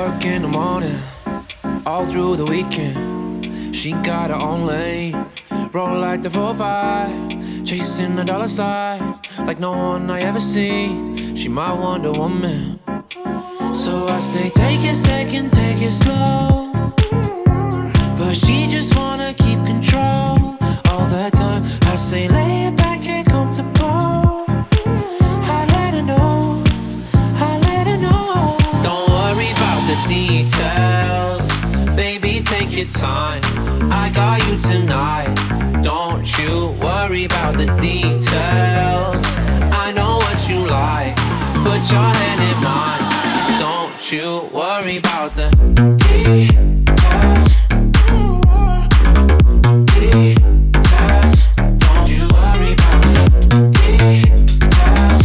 Work in the morning, all through the weekend. She got her own lane, roll like the 4-5, chasing the dollar sign like no one I ever seen. She my Wonder Woman. So I say take it second, take it slow, but she just wanna keep control all the time. I say lay it back and comfortable. I let her know, I let her know. Don't worry about the details, baby, take your time. I got you tonight. Don't you worry about the details. I know what you like. Put your hand in mine. Don't you worry about the details. Details. Don't you worry about the details.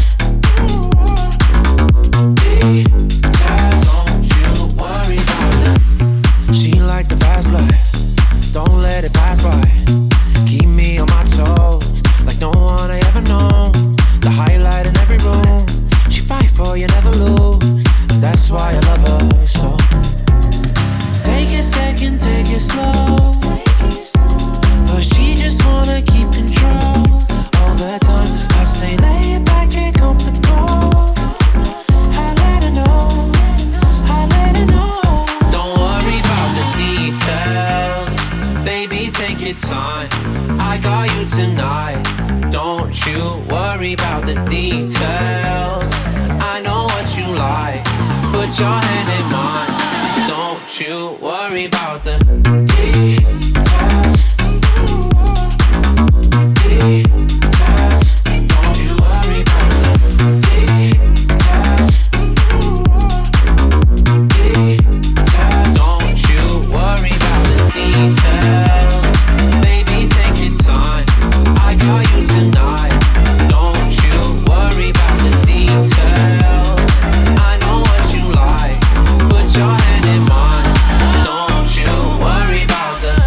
Details. Don't you worry about the. She like the fast life. Don't let it pass by. Keep me on my toes like no one I ever known. The highlight in every room. She fight for you, never lose. That's why I love her so. Take it second, take it slow, but she just wanna keep control all the time. I say lay it back and comfortable. I let her know, I let her know. Don't worry about the details, baby, take your time. I got you tonight. Don't you worry about the details. I know what you like. Put your hand in mine. Don't you worry about the details. Details. Don't you worry about the details. Details. Don't you worry about the details. Baby, take your time. I got you tonight. Don't you worry about the details. I know what you like. Put your hand in mine. Don't you worry about the.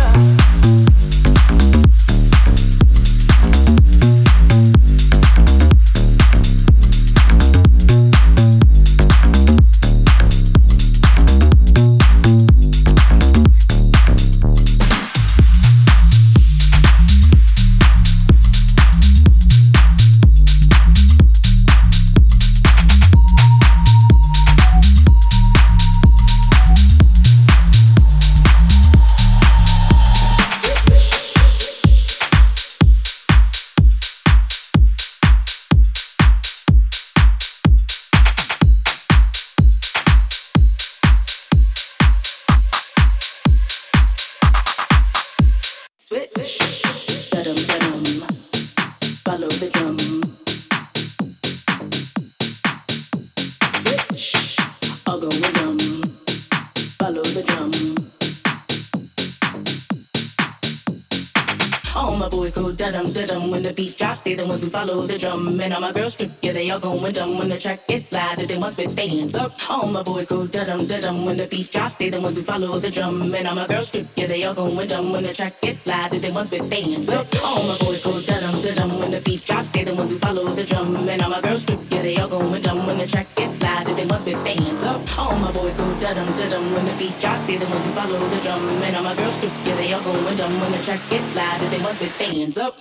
When the beat drops, they the ones who follow the drum. And all my girls strip, yeah, they all going dumb. When the track gets loud, they once with their hands up. All my boys go da-dum, da-dum. When the beat drops, they the ones who follow the drum. And all my girls strip, yeah, they all going dumb. When the track gets loud, they once with their hands up. All my boys go da-dum, da-dum. When the beat drops, they the ones who follow the drum. And all my girls strip, yeah, they all going dumb. When the track gets loud, they once with their hands up. All my boys go da-dum, da-dum. When the beat drops, they the ones who follow the drum. And all my girls strip, yeah, they all going dumb. When the track gets loud, they once with their hands up.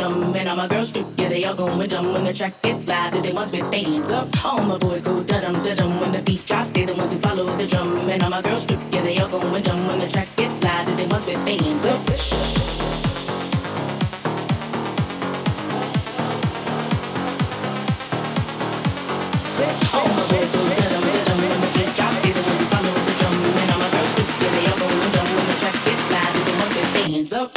drum. And all my girls strip, yeah, they all going dumb. When the track gets loud, they ones with their hands up. All my boys go da-dum, da-dum. When the beat drops, they the ones who follow the drum. And all my girls strip, yeah, they all going dumb. When the track gets loud, they ones with their hands up. All my boys go da-dum, da-dum. When the beat drops, they the ones who follow the drum. And all my girls strip, yeah, they all going dumb. When the track gets loud, they ones with their hands up.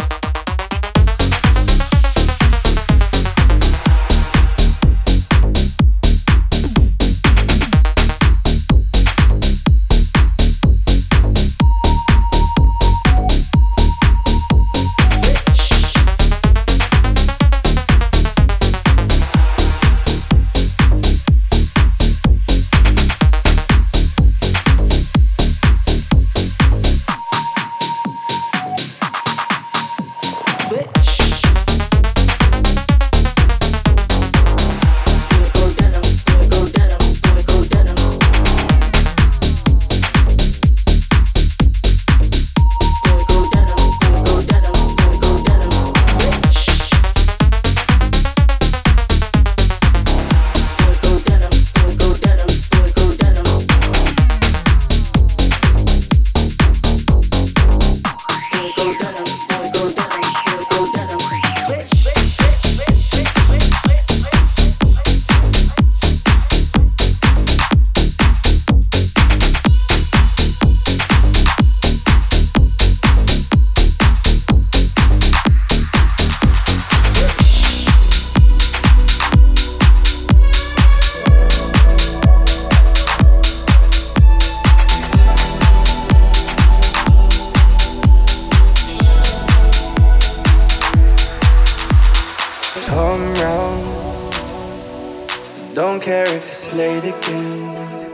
Don't care if it's late again.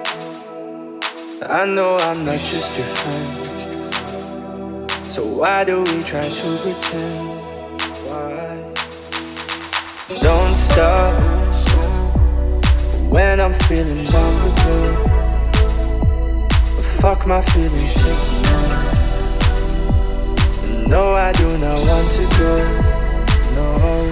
I know I'm not just your friend. So why do we try to pretend? Why? Don't stop when I'm feeling vulnerable. Fuck my feelings, take them on. No, I do not want to go. No.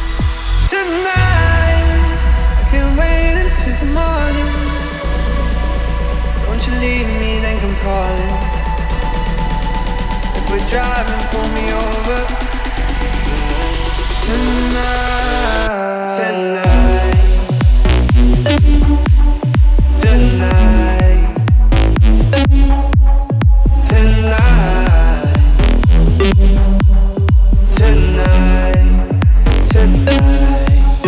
Tonight I can't wait until the morning. Don't you leave me, then come calling. If we're driving, pull me over. Tonight, tonight, tonight, tonight, tonight, tonight.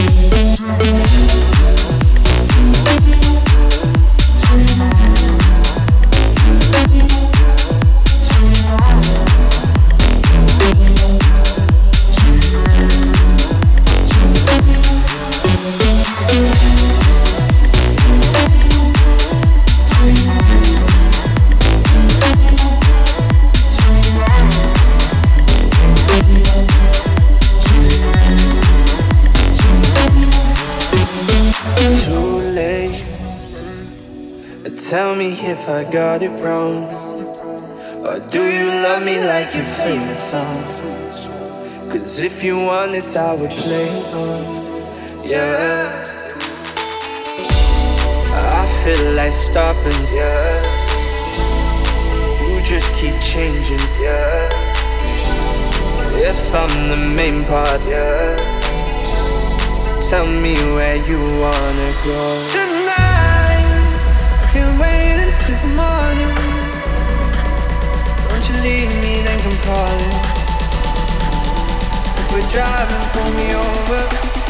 Tell me if I got it wrong, or do you love me like your favorite song? Cause if you want this, I would play it on, yeah. I feel like stopping, yeah. You just keep changing, yeah. If I'm the main part, yeah. Tell me where you wanna go. Can't wait until the morning. Don't you leave me, then come calling. If we're driving, pull me over.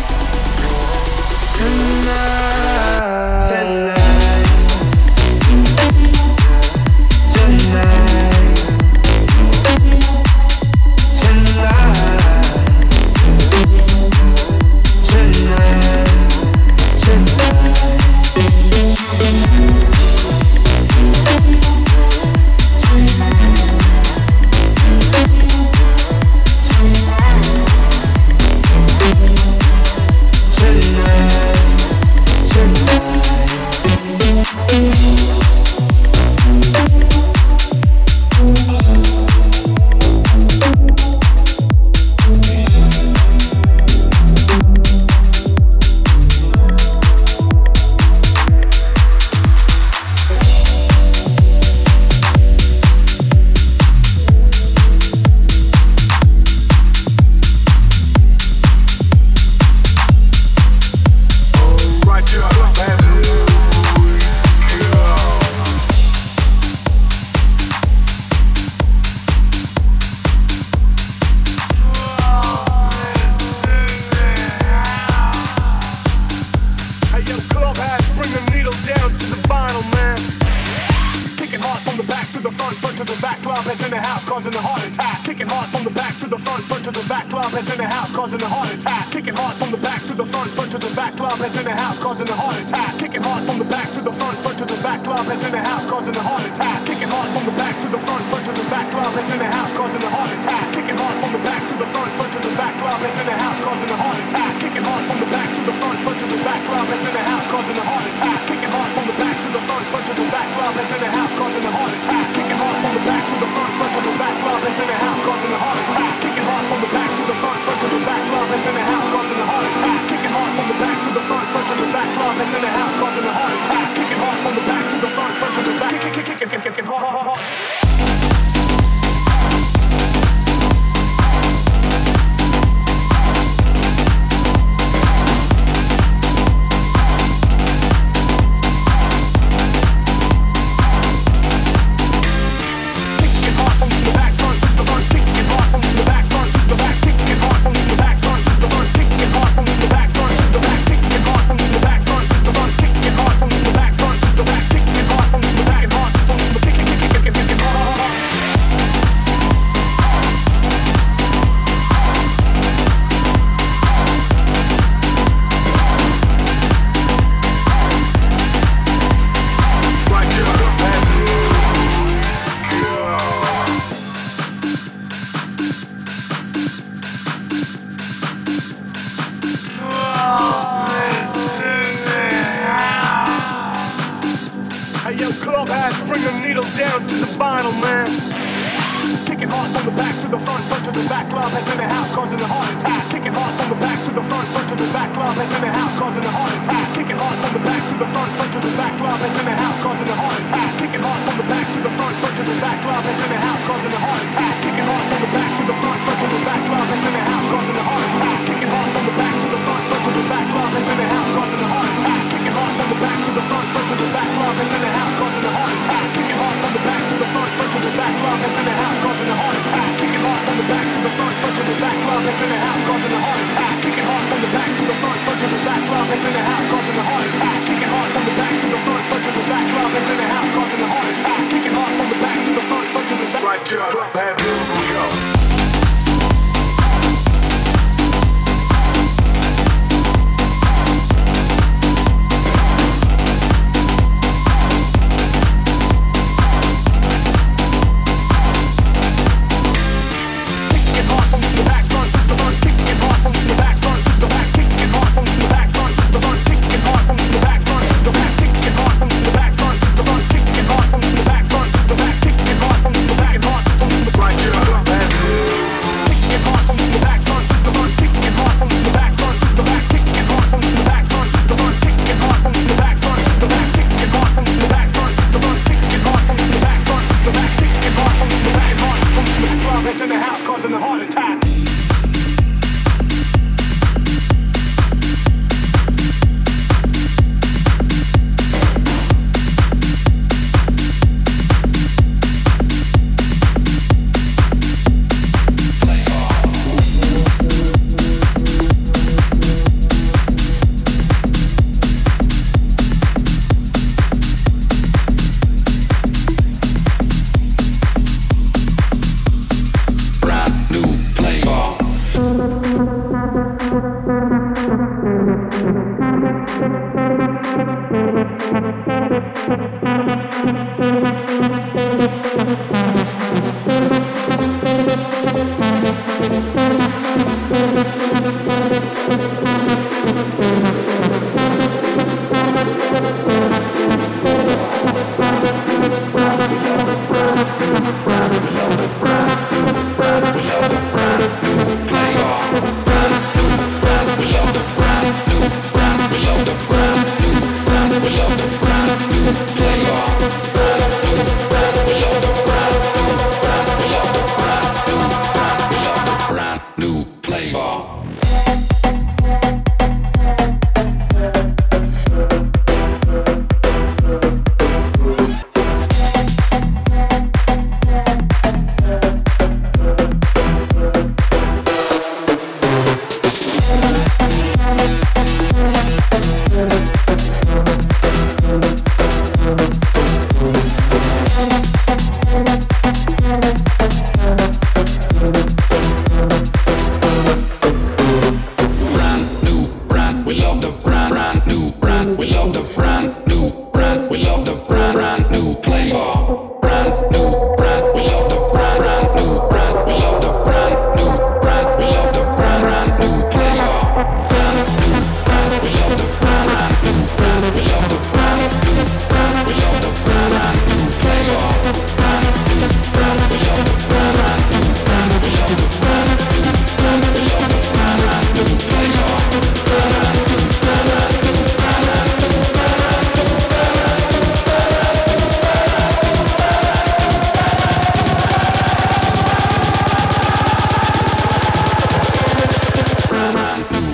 Tonight, tonight, tonight, tonight, tonight, tonight. back, club heads in the house causing a heart attack. Kicking hard from the back to the front, front to the back, club heads in the house causing a heart attack. Kicking hard from the back to the front, front to the back, club heads in the house causing a heart attack. Kicking hard from the back to the front, front to the back, club heads in the house causing a heart attack. Kicking hard from the back to the front, front to the back, club heads in the house causing a heart attack. Kicking hard from the back to the front, front to the back, club heads in the house causing a heart attack. Kicking hard from the back to the front, front to the back, club heads in the house causing a heart attack. Kicking hard from the back to the front, front to the back, club heads in the house causing a heart attack. Kicking hard from the back to the front, front to the back, club heads in the house causing a heart attack. Kicking hard from the back to the front, front to the back, club heads in the house causing a heart attack. Kicking hard from the back to the front, front to the back, kicking hard. Play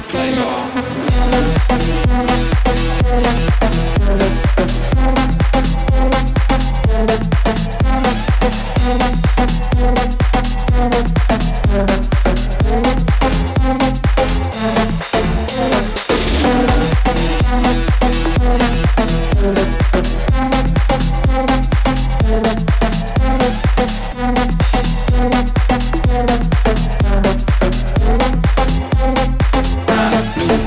Blue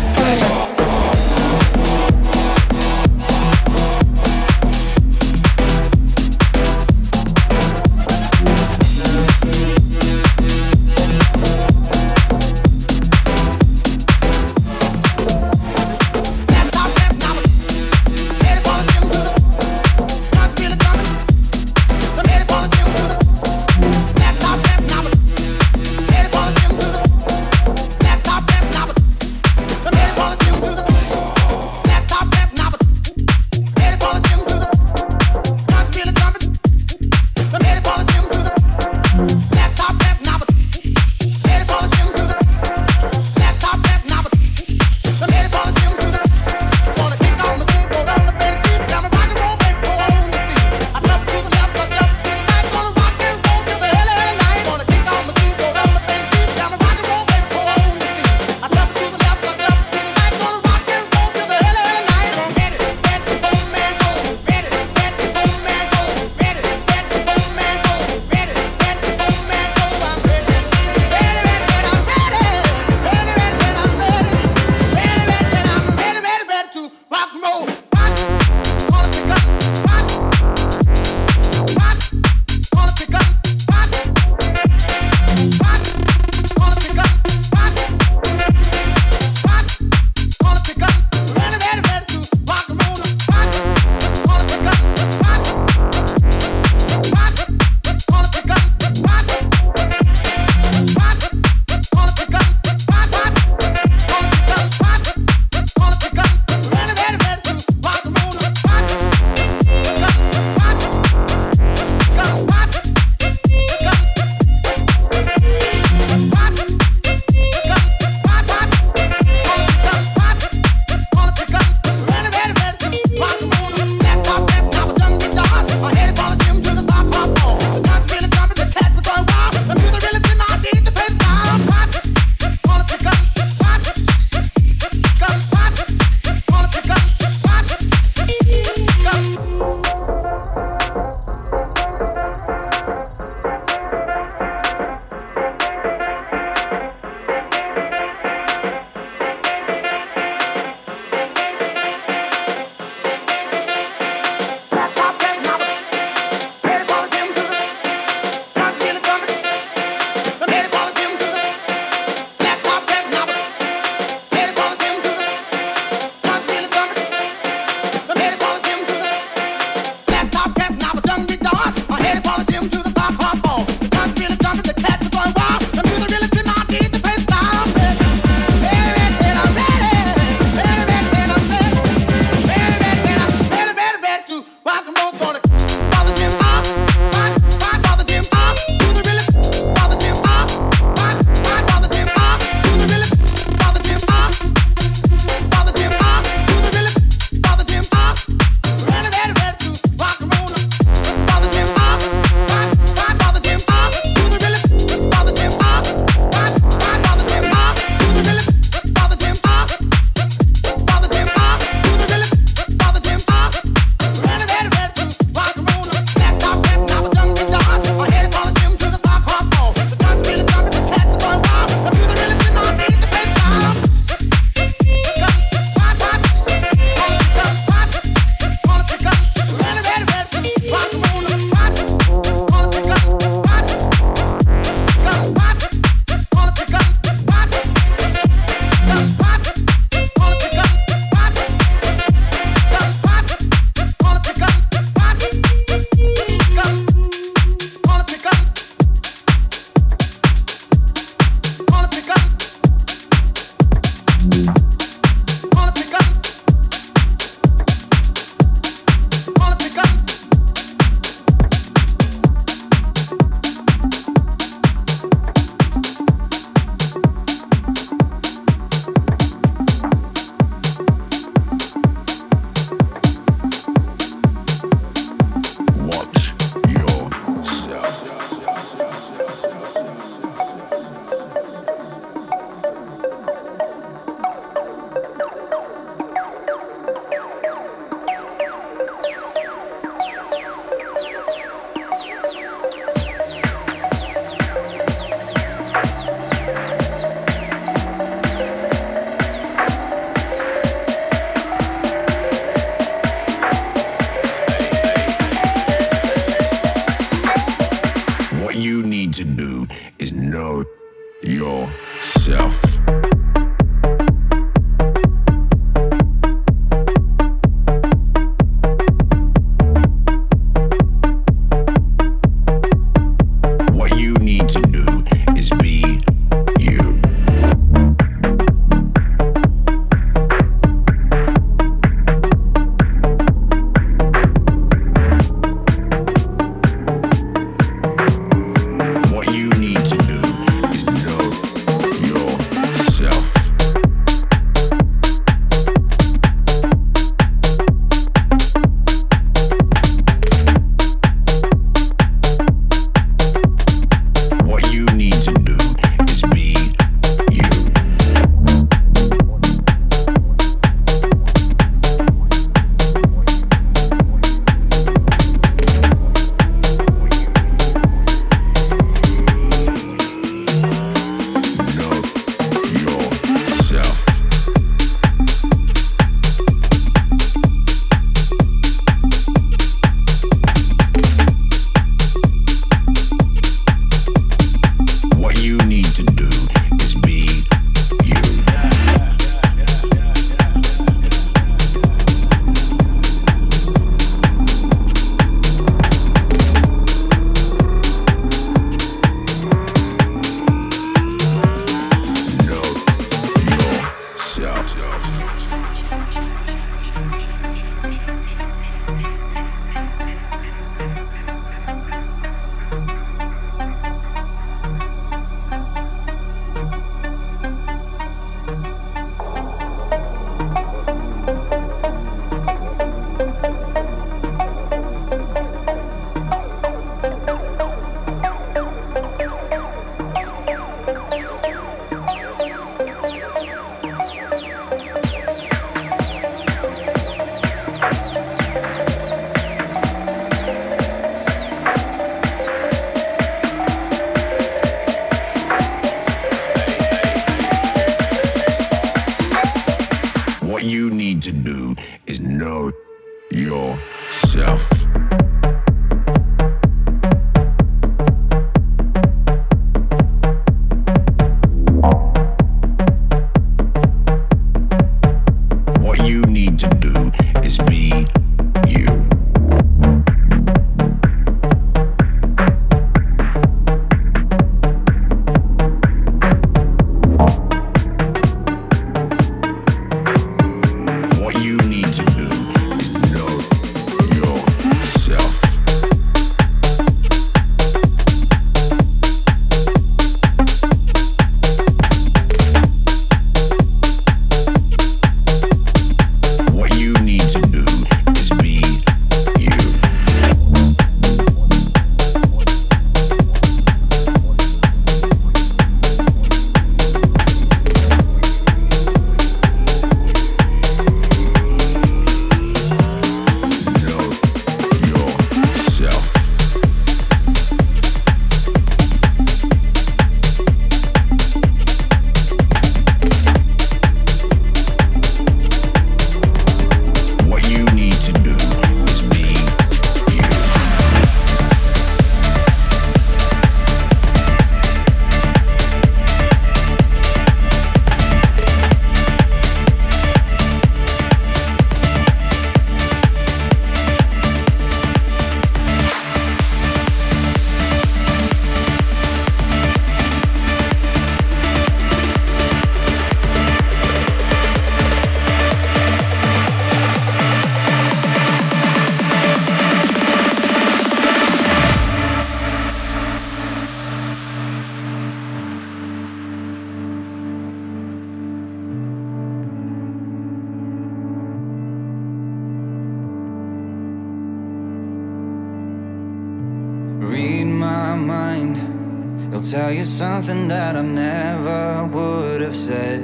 Tell you something that I never would have said.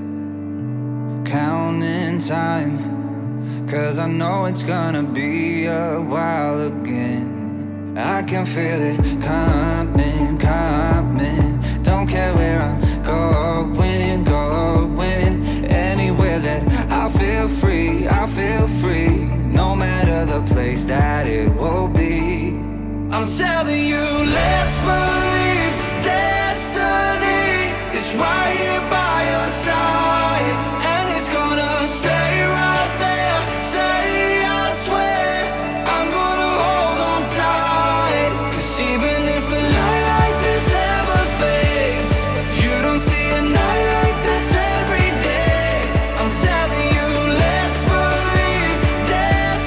Counting time, 'cause I know it's gonna be a while again. I can feel it coming, coming. Don't care where I'm going, going. Anywhere that I feel free. No matter the place that it will be. I'm telling you, let's believe destiny is right here by your side, and it's gonna stay right there. Say I swear I'm gonna hold on tight, 'cause even if a light like this never fades, you don't see a night like this every day. I'm telling you, let's believe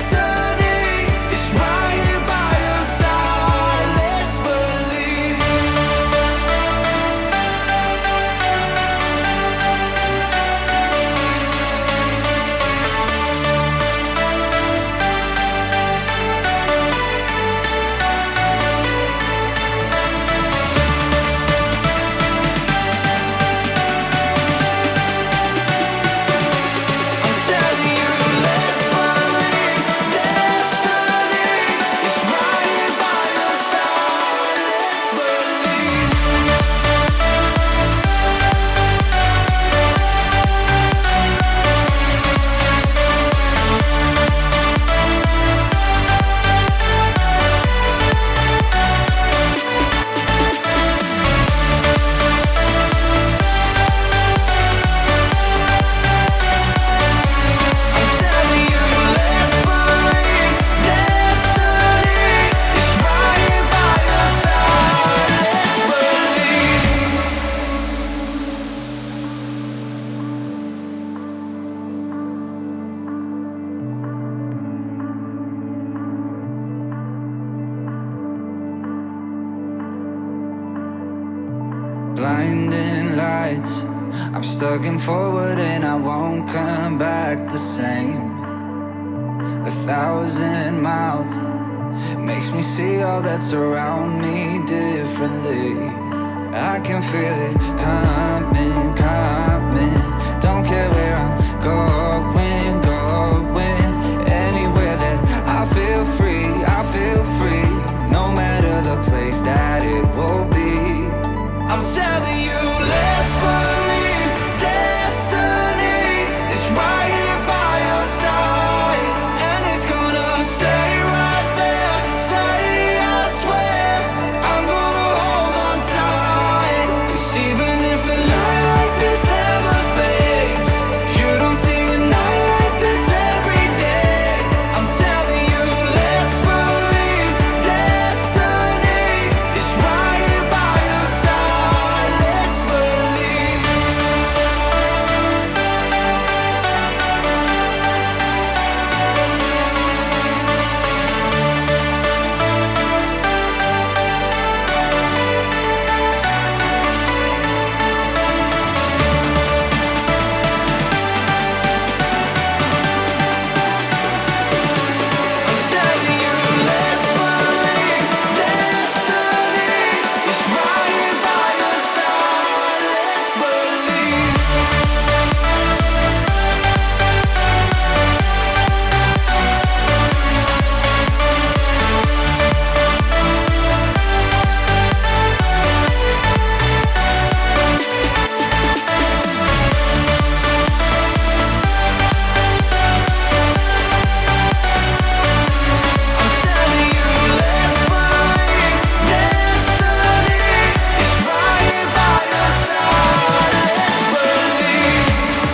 destiny is right here by your side. Let's believe. looking forward and I won't come back the same. 1,000 miles makes me see all that's around me differently. I can feel it coming, coming. Don't care where I'm going, going. Anywhere that I feel free, I feel free. No matter the place that it will be. I'm telling you, let's believe destiny is right here by your side, and it's gonna stay right there. Say I swear I'm gonna hold on tight. 'Cause even if a light like this never fades, you don't see a night like this every day. I'm telling you, let's believe destiny is right here by your side. Let's believe. I'm telling you, let's believe destiny is right here by your side. Let's believe. I'm telling you, let's believe destiny is right here by your side. Let's believe.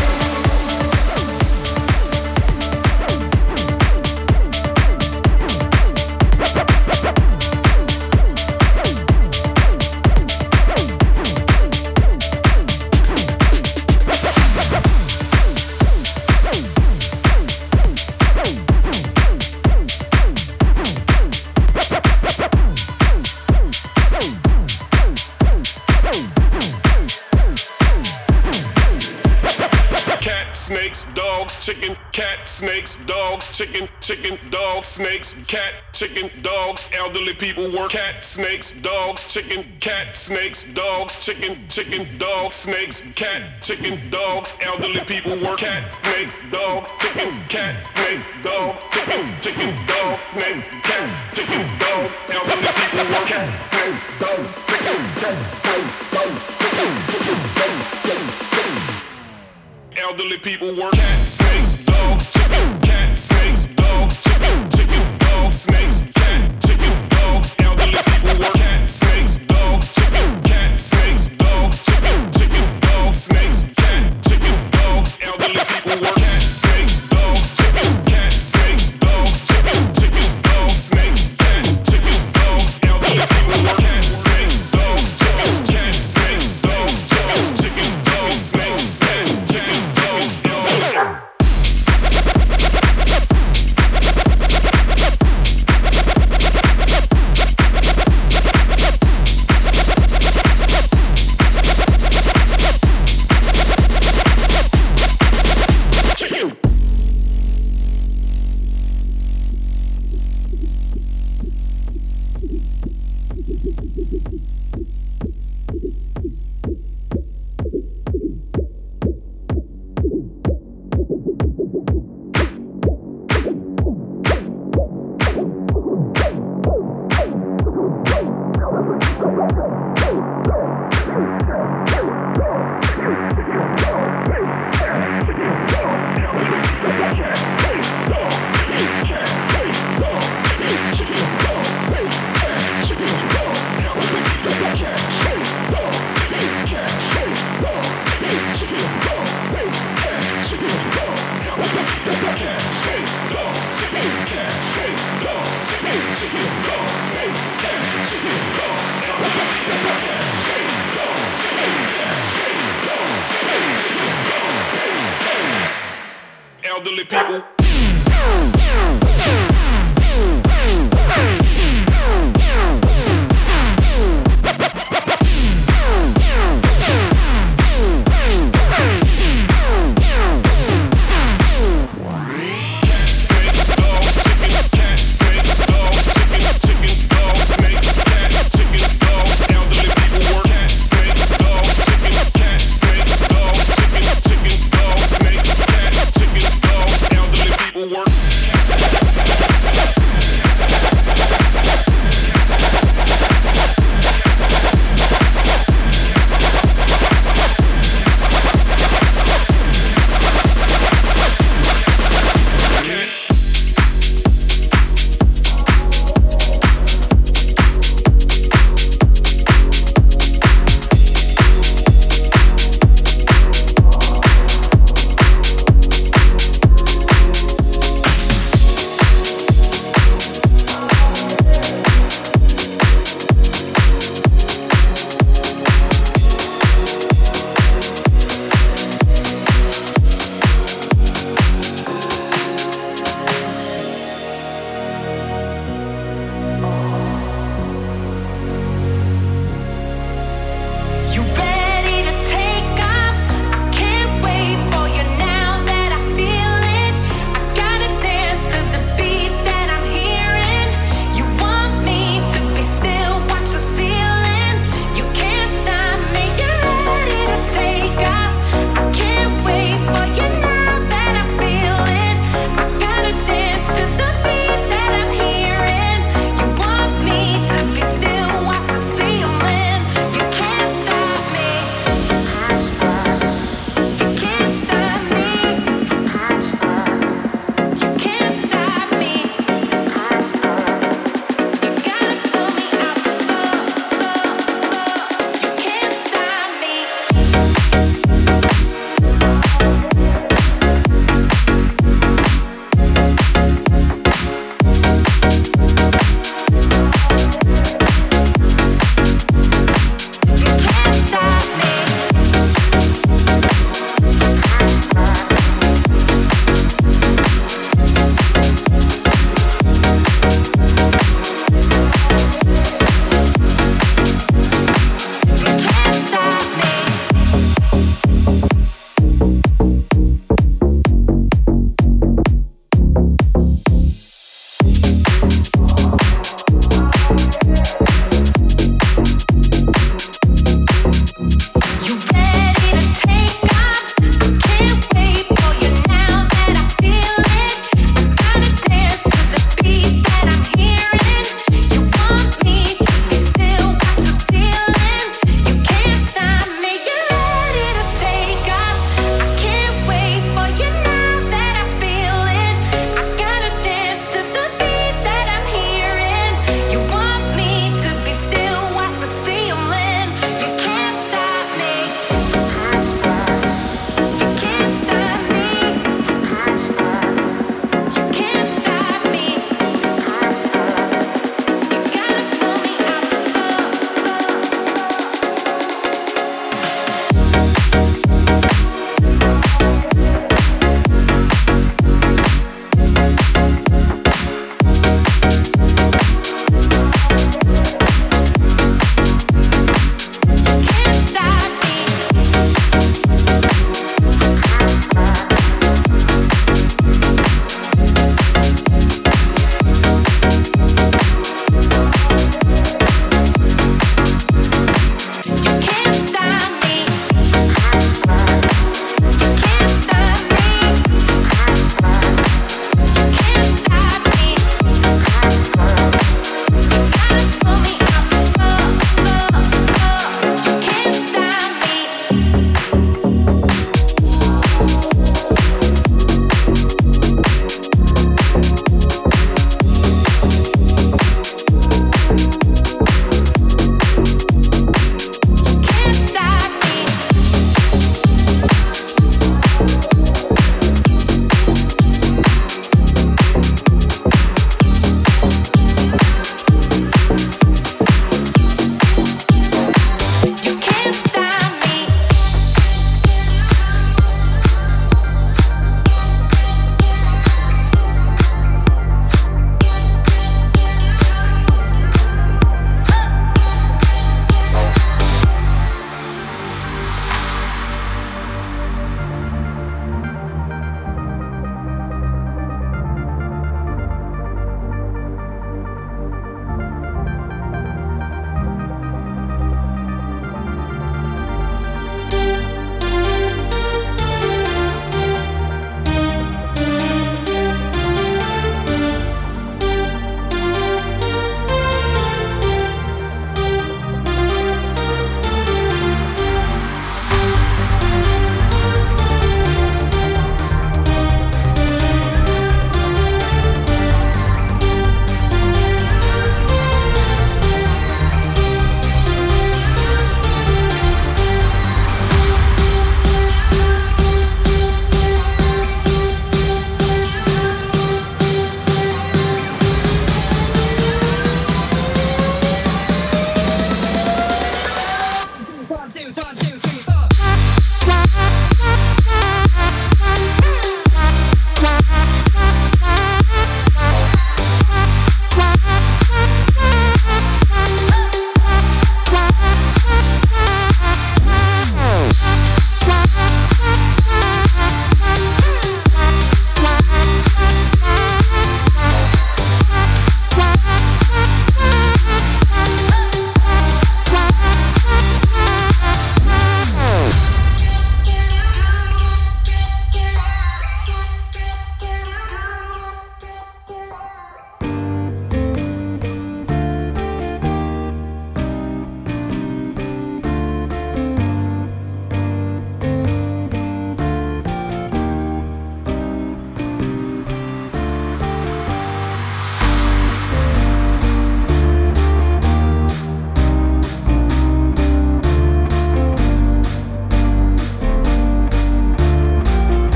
Cat, snakes, dogs, chicken, cat, snakes, dogs, chicken, chicken, dogs, snakes, cat, chicken, dogs, elderly people work. Cat, snakes, dogs, chicken, cat, snakes, dogs, chicken, chicken, dogs, snakes, cat, chicken, dogs, elderly people work. Cat, snakes, dog, chicken, cat, snakes, dog, chicken, chicken, dog, snakes, cat, chicken, dog, elderly people work. Cat, snakes, dog, chicken, cat, snakes, dog, chicken, chicken, dog, snakes. Elderly people work. Cat, snakes, dogs, chicken, cat, snakes, dogs, chicken, chicken, dogs, snakes, cat, chicken, dogs, elderly people work. Cat, snakes, dogs, chicken, cat, snakes, dogs, chicken, chicken, dogs, snakes, cat, chicken, dogs, elderly people work. Cat, snakes, dogs, chicken, cat, snakes, dogs, chicken, chicken, dogs, snakes, cat, chicken, dogs, elderly people work. Cat, snakes, dogs, chicken, cat, snakes, dogs, chicken, dogs, snakes, cat, chicken, dogs, elderly. Elderly people.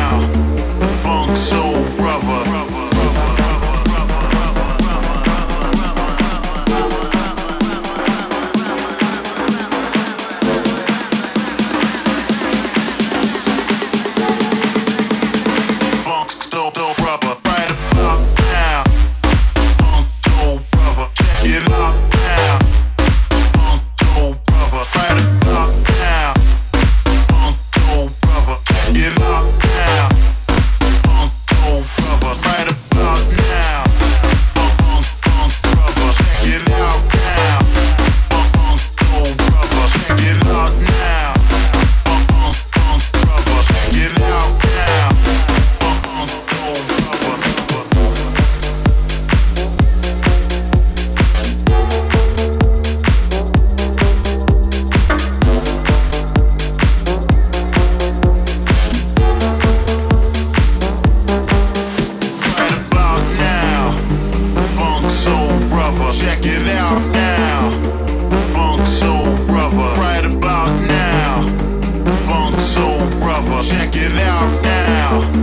Check it out now.